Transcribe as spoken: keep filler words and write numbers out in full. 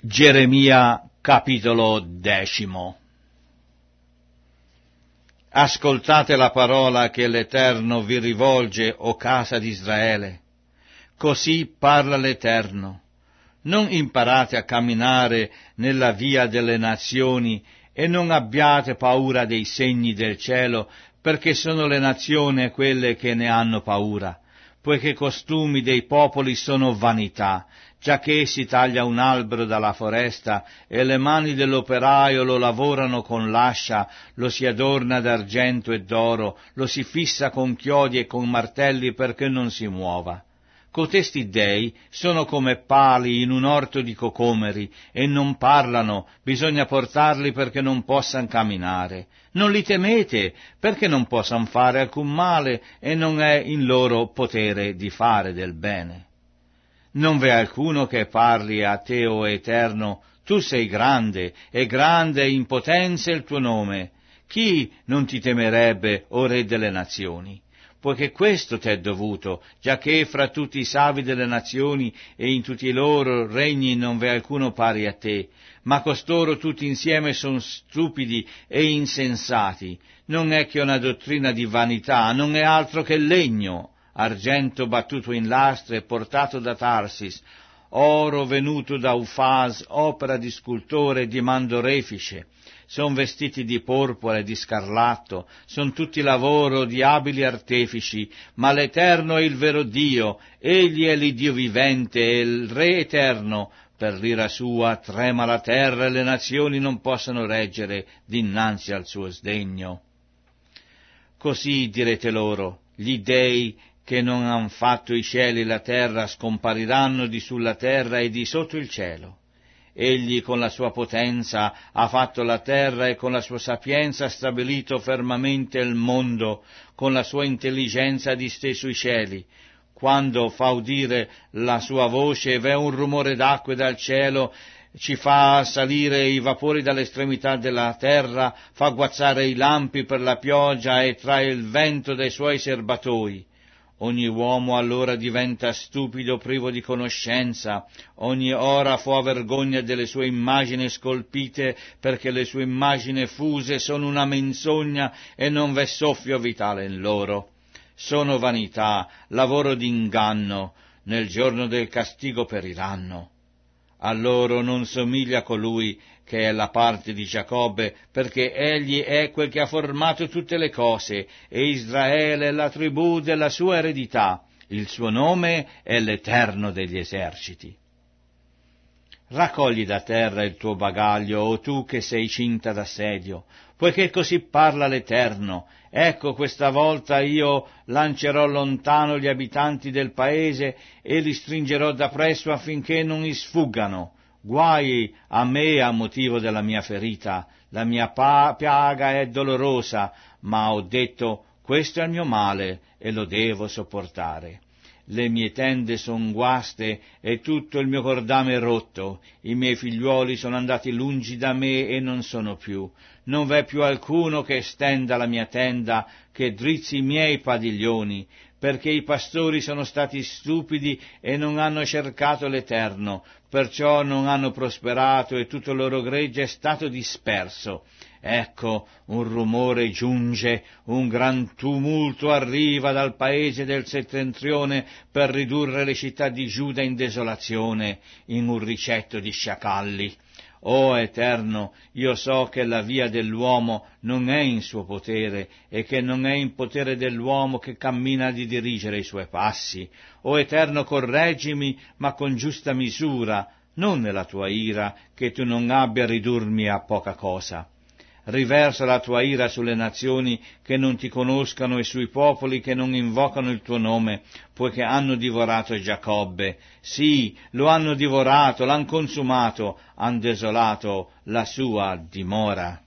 Geremia capitolo decimo. Ascoltate la parola che l'Eterno vi rivolge, o casa di Israele. Così parla l'Eterno. Non imparate a camminare nella via delle nazioni e non abbiate paura dei segni del cielo, perché sono le nazioni quelle che ne hanno paura, poiché i costumi dei popoli sono vanità, giacché si taglia un albero dalla foresta e le mani dell'operaio lo lavorano con l'ascia, lo si adorna d'argento e d'oro, lo si fissa con chiodi e con martelli perché non si muova. Cotesti dei sono come pali in un orto di cocomeri e non parlano, bisogna portarli perché non possan camminare. Non li temete perché non possan fare alcun male e non è in loro potere di fare del bene. Non v'è alcuno che parli a te, o Eterno, tu sei grande, e grande e in potenza il tuo nome. Chi non ti temerebbe, o Re delle nazioni? Poiché questo t'è dovuto, giacché fra tutti i savi delle nazioni e in tutti i loro regni non v'è alcuno pari a te, ma costoro tutti insieme son stupidi e insensati. Non è che una dottrina di vanità, non è altro che legno, argento battuto in lastre e portato da Tarsis, oro venuto da Ufaz, opera di scultore e di mandorefice. Son vestiti di porpora e di scarlatto, son tutti lavoro di abili artefici, ma l'Eterno è il vero Dio, egli è l'Iddio vivente e il Re eterno. Per l'ira sua trema la terra e le nazioni non possono reggere dinanzi al suo sdegno. Così direte loro, gli dei che non han fatto i cieli e la terra scompariranno di sulla terra e di sotto il cielo. Egli con la sua potenza ha fatto la terra e con la sua sapienza ha stabilito fermamente il mondo, con la sua intelligenza ha disteso i cieli. Quando fa udire la sua voce e v'è un rumore d'acque dal cielo, ci fa salire i vapori dall'estremità della terra, fa guazzare i lampi per la pioggia e trae il vento dai suoi serbatoi. Ogni uomo allora diventa stupido, privo di conoscenza, ogni ora fa vergogna delle sue immagini scolpite, perché le sue immagini fuse sono una menzogna e non v'è soffio vitale in loro. Sono vanità, lavoro d'inganno, nel giorno del castigo periranno. A loro non somiglia colui che è la parte di Giacobbe, perché egli è quel che ha formato tutte le cose, e Israele è la tribù della sua eredità. Il suo nome è l'Eterno degli eserciti. Raccogli da terra il tuo bagaglio, o tu che sei cinta d'assedio, poiché così parla l'Eterno. Ecco, questa volta io lancerò lontano gli abitanti del paese e li stringerò da presso affinché non mi sfuggano. Guai a me a motivo della mia ferita, la mia pa- piaga è dolorosa, ma ho detto, questo è il mio male e lo devo sopportare. Le mie tende son guaste e tutto il mio cordame è rotto, i miei figliuoli sono andati lungi da me e non sono più, non v'è più alcuno che stenda la mia tenda, che drizzi i miei padiglioni, perché i pastori sono stati stupidi e non hanno cercato l'Eterno, perciò non hanno prosperato e tutto il loro gregge è stato disperso. Ecco, un rumore giunge, un gran tumulto arriva dal paese del settentrione per ridurre le città di Giuda in desolazione, in un ricetto di sciacalli. O Eterno, io so che la via dell'uomo non è in suo potere e che non è in potere dell'uomo che cammina di dirigere i suoi passi. O Eterno, correggimi, ma con giusta misura, non nella tua ira, che tu non abbia a ridurmi a poca cosa. Riversa la tua ira sulle nazioni che non ti conoscano e sui popoli che non invocano il tuo nome, poiché hanno divorato Giacobbe. Sì, lo hanno divorato, l'han consumato, han desolato la sua dimora.